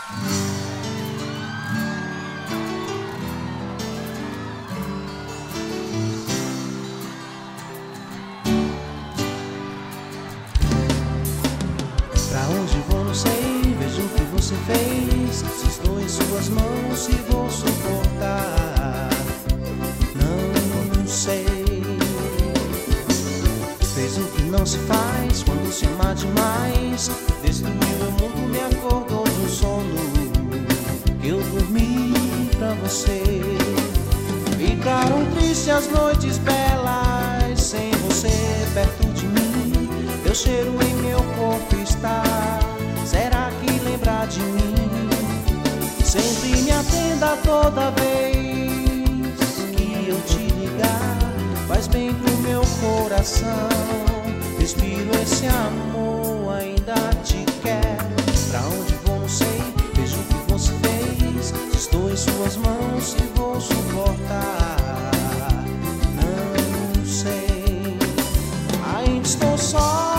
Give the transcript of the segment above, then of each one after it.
Pra onde vou não sei, vejo o que você fez. Se estou em suas mãos, se vou suportar, não sei. Fez o que não se faz quando se ama demais. Destruiu meu mundo, me acordou de um sono. Eu dormi pra você. Ficaram tristes as noites belas sem você perto de mim. Teu cheiro em meu corpo está. Será que lembra de mim? Sempre me atenda toda vez que eu te ligar. Faz bem pro meu coração. Respiro esse amor, ainda te quero. Pra onde vou não sei, vejo o que você fez. Estou em suas mãos e vou suportar, não sei. Ainda estou só.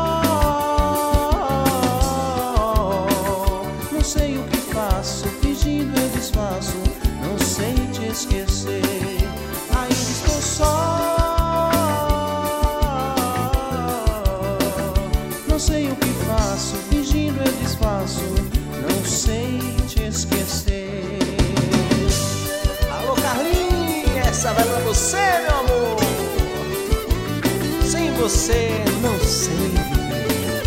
Não sei o que faço, fingindo eu desfaço. Não sei te esquecer. Ainda estou só. Não sei o que faço, fingindo eu desfaço. Não sei te esquecer. Alô, Carlinhos, essa vai pra você, meu amor. Sem você, não sei viver.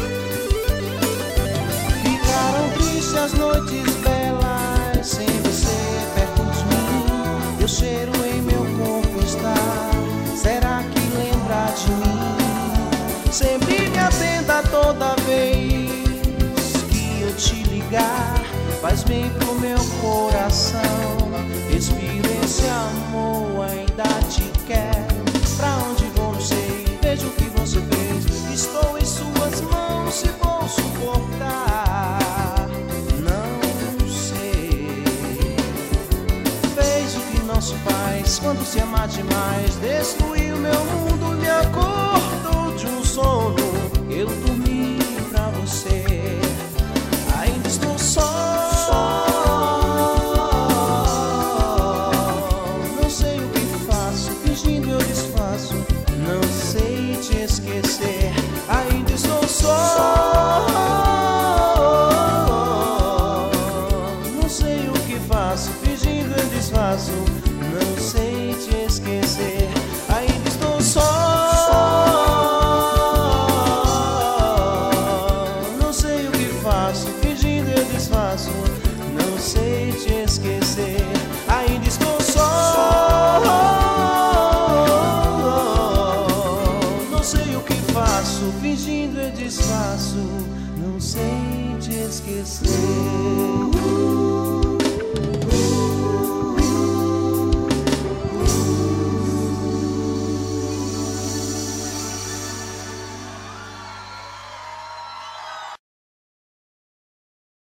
Ficaram tristes as noites belas sem você perto de mim. Teu cheiro em meu corpo está. Será que lembra de mim? Sempre me atenda toda vez que eu te ligar. Faz bem pro meu coração. Respiro esse amor, ainda te quero. Pra onde vou não sei, vejo o que você fez. Estou em suas mãos e vou suportar, não sei. Fez o que não se faz quando se ama demais. Destruiu meu mundo, me acordou de um sono. Eu dormi pra você. Ainda estou só. Não sei o que faço, fingindo eu desfaço. Não sei te esquecer. Ainda estou só. Não sei o que faço, fingindo eu desfaço. Não sei te esquecer. Ainda estou só. Não sei o que faço, fingindo eu desfaço. Não sei te esquecer. Ainda estou só. Não sei o que faço, fingindo eu desfaço. Não sei te esquecer.